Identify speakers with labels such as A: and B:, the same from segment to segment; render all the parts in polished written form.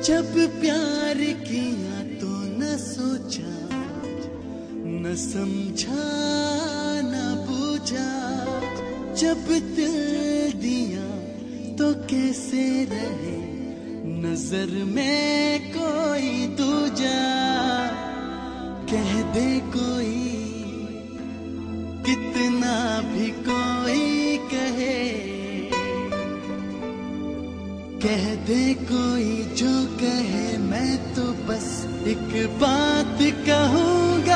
A: जब प्यार किया तो न सोचा, न समझा, न बूझा। जब दिल दिया तो कैसे रहे नजर में कोई दूजा। कह दे कोई, कितना भी कोई कहे, कह दे कोई जो कहे, मैं तो बस एक बात कहूंगा।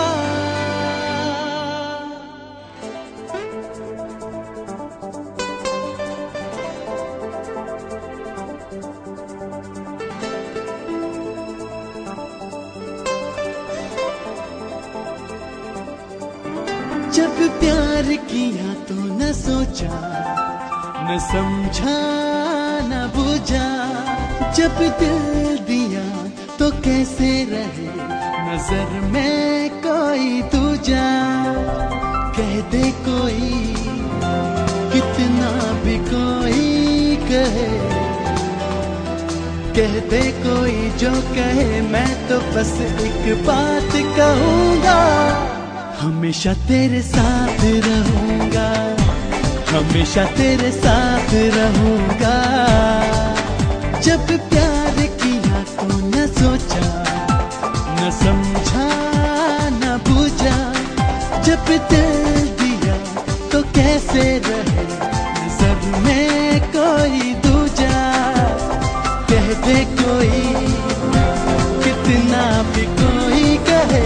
A: जब प्यार किया तो न सोचा, न समझा, न बूझा। जब दिल दिया तो कैसे रहे नजर में कोई दूजा। कह दे कोई, कितना भी कोई कहे, कह दे कोई जो कहे, मैं तो बस एक बात कहूंगा। हमेशा तेरे साथ रहूंगा, हमेशा तेरे साथ रहूंगा। जब प्यार किया तो न सोचा, न समझा, न बूझा। जब दिल दिया तो कैसे रहे नजर में कोई दूजा। कह दे कोई, कितना भी कोई कहे,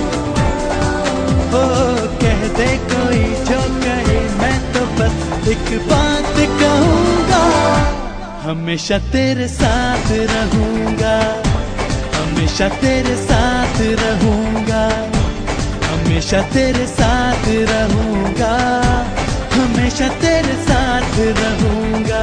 A: ओ कह दे कोई जो कहे, मैं तो बस एक बात कहूंगा। हमेशा तेरे साथ रहूंगा, हमेशा तेरे साथ रहूंगा, हमेशा तेरे साथ रहूंगा, हमेशा तेरे साथ रहूंगा।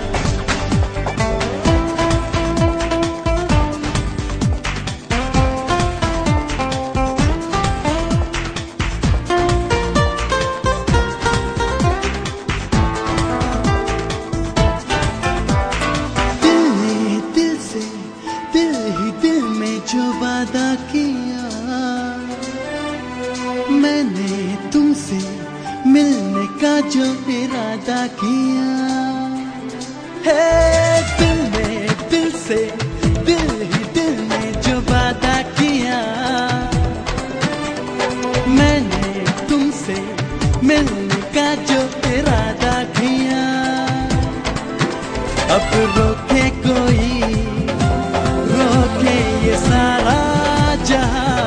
A: जो वादा किया मैंने तुमसे, मिलने का जो इरादा किया है। दिल ने दिल से, दिल ही दिल ने जो वादा किया, मैंने तुमसे मिलने का जो इरादा किया। अब रोके कोई, रोके ये सारा जहां,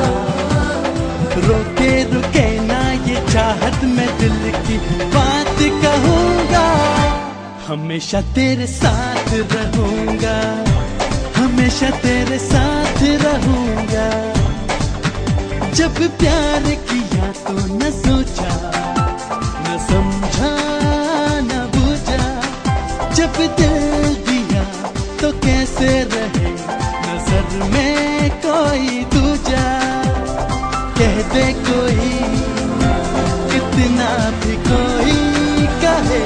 A: रोके रुके ना ये चाहत, मैं दिल की बात कहूंगा। हमेशा तेरे साथ रहूंगा, हमेशा तेरे साथ रहूंगा। जब प्यार किया तो न सोचा, न समझा, न बूझा। जब दिल दिया तो कैसे रहे नजर में कोई दूजा। कह दे कोई, कितना भी कोई कहे,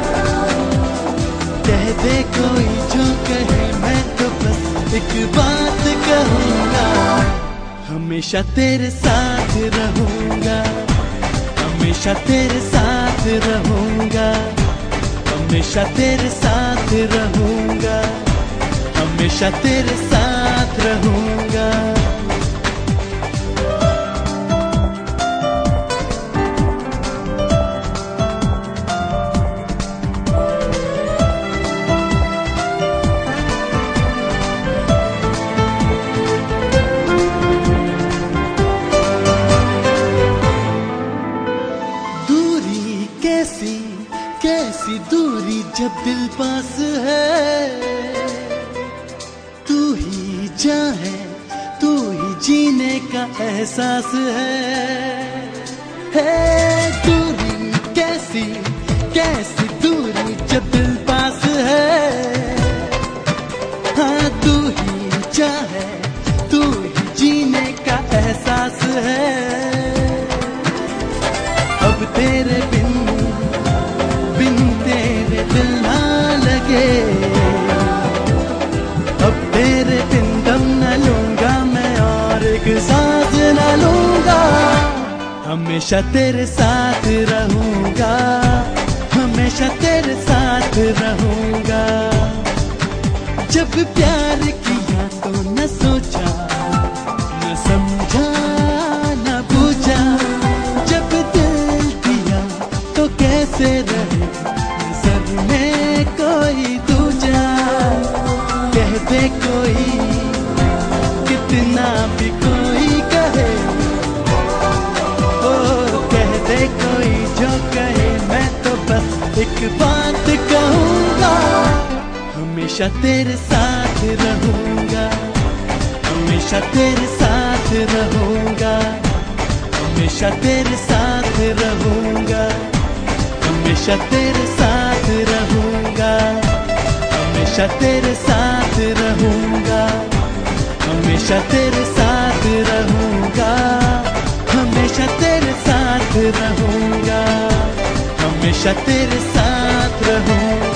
A: कह दे कोई जो कहे, मैं तो बस एक बात कहूंगा। हमेशा तेरे साथ रहूंगा, हमेशा तेरे साथ रहूंगा, हमेशा तेरे साथ रहूंगा, हमेशा तेरे साथ रहूंगा। दूरी कैसी, कैसी दूरी जब दिल पास है। तू ही जान है, तू ही जीने का एहसास है। दूरी कैसी, कैसी दूरी जब दिल पास है। हाँ तू ही जान है, तू ही जीने का एहसास है। अब तेरे बिन, बिन तेरे दिल ना लगे, अब तेरे हमेशा तेरे साथ रहूंगा, हमेशा तेरे साथ रहूंगा। जब प्यार किया तो न सोचा, न समझा, न पूछा। जब दिल दिया तो कैसे रहे नजर में कोई दूजा। कह दे कोई, कितना भी कोई कहे, कोई जो कहे, मैं तो बस एक बात कहूंगा। हमेशा तेरे साथ रहूंगा, हमेशा तेरे साथ रहूंगा, हमेशा तेरे साथ रहूंगा, हमेशा तेरे साथ रहूंगा, हमेशा तेरे साथ रहूंगा, हमेशा तेरे साथ रहूंगा, हमेशा तेरे साथ रहूंगा, हमेशा तेरे साथ रहूंगा।